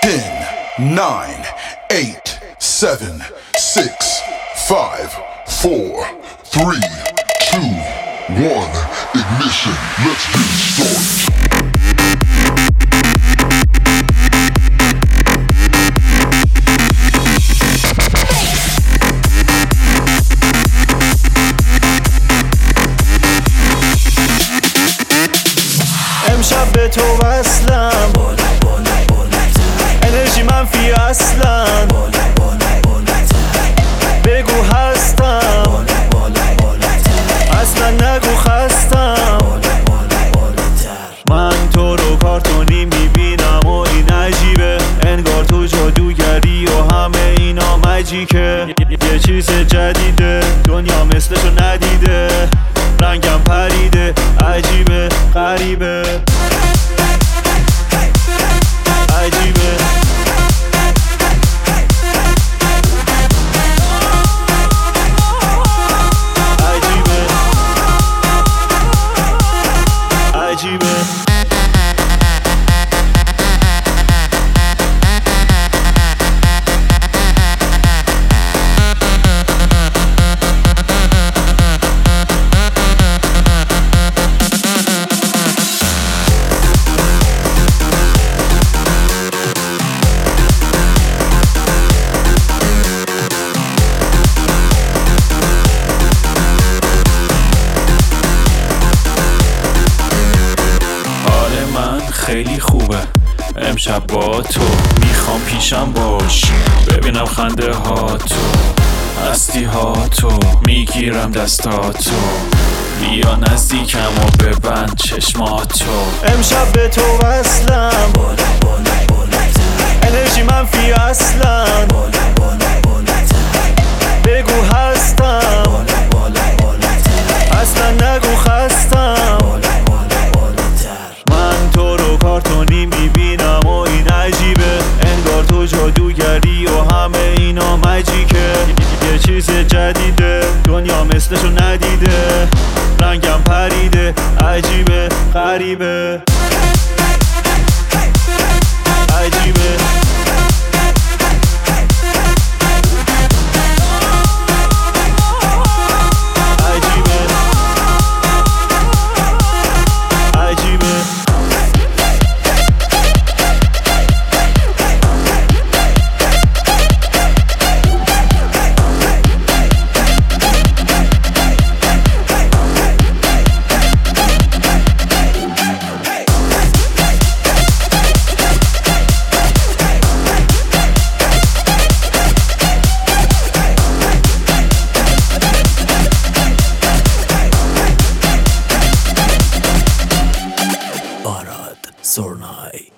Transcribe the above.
10, 9, 8, 7, 6, 5, 4, 3, 2, 1, ignition. Let's get started. امشب به تو وصلم، انرژی منفی اصلا، بگو هستم، اصلا نگو خستم. من تو رو کارتونی میبینم و این عجیبه، انگار تو جادوگری و همه اینا مجیکه. یه چیز جدیده، دنیا مثلشو ندیده، رنگم پریده، عجیبه غریبه، عجیبه. عجیبه عجیبه. خیلی خوبه امشب با تو، میخوام پیشم باش ببینم خنده ها تو، هستی ها تو، میگیرم دستاتو، بیا نزدیکم و ببند چشماتو. امشب به تو وصلم، انرژی منفی اصلا، بگو هستم، اصلا نگو خستم. من تو رو کارتونی میبینم و این عجیبه، انگار تو جادوگری و همه اینا مجیکه. یه چیز جدیده، دنیا مثلشو ندیده، رنگم پریده، عجیبه غریبه، عجیبه. Barad Zornay.